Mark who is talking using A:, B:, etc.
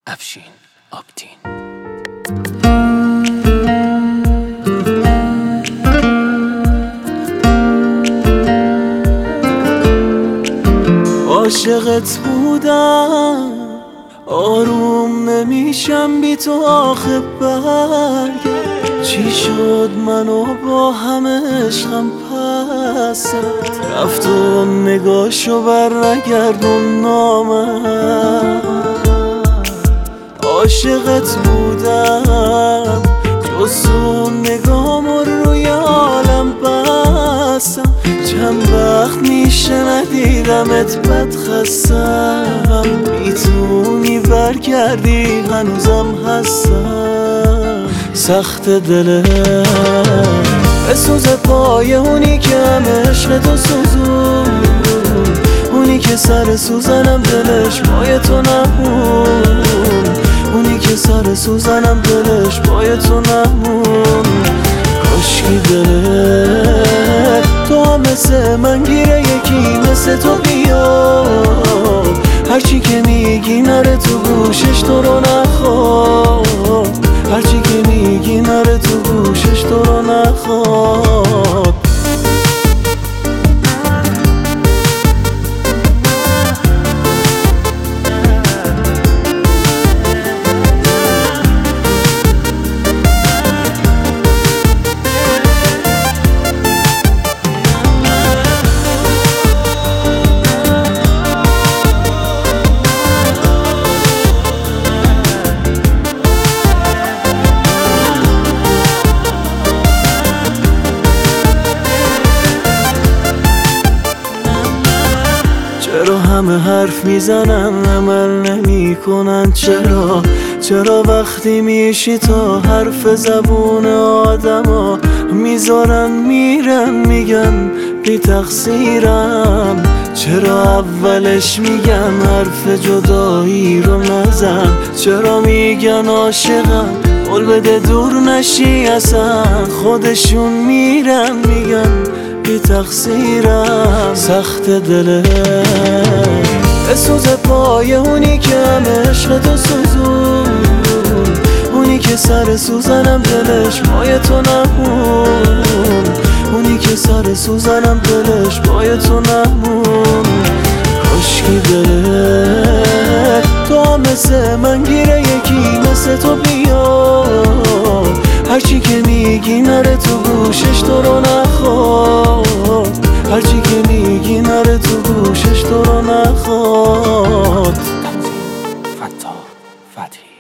A: افشین آبدین.
B: عاشقت بودم آروم نمیشم بی تو آخه برگرد. چی شد منو با همه عشقم پس رفت و نگاشو بر نگردون نامم. عاشقت بودم جزون نگام روی عالم بستم. چند وقت میشه ندیدمت بد خستم. میتونی برگردی هنوزم هستم. سخت دلم بسوز پای اونی که همه عشق تو سوزون. اونی که سر سوزنم دلش پای تو نمون. اونی که سر سوزنم دلش پای تو نمون. کاشکی دلت تو هم مثل من گیره یکی مثل تو بیا. هرچی که میگی نره تو گوشش تو رو نخواد. هرچی که میگی نره تو گوشش تو رو نخواد. چرا همه حرف میزنن عمل نمی کنن؟ چرا وقتی میشی تا حرف زبون آدما میذارن میرن میگن بی تقصیرم؟ چرا اولش میگن حرف جدایی رو نزن؟ چرا میگن عاشقم قول بده دور نشی اصلا؟ خودشون میرن میگن بی تقصیرم. سخت دلم بسوز پای اونی که همه عشق تو سوزون. اونی که سر سوزنم دلش پای تو نمون. اونی که سر سوزنم دلش پای تو نمون. کاشکی دلت تو هم مثل من گیره یکی مثل تو بیا. هرچی که میگی نره تو گوشش تو رو نخواد. هرچی که میگی نره تو گوشش تو رو نخواد.
A: فتاح فتحی.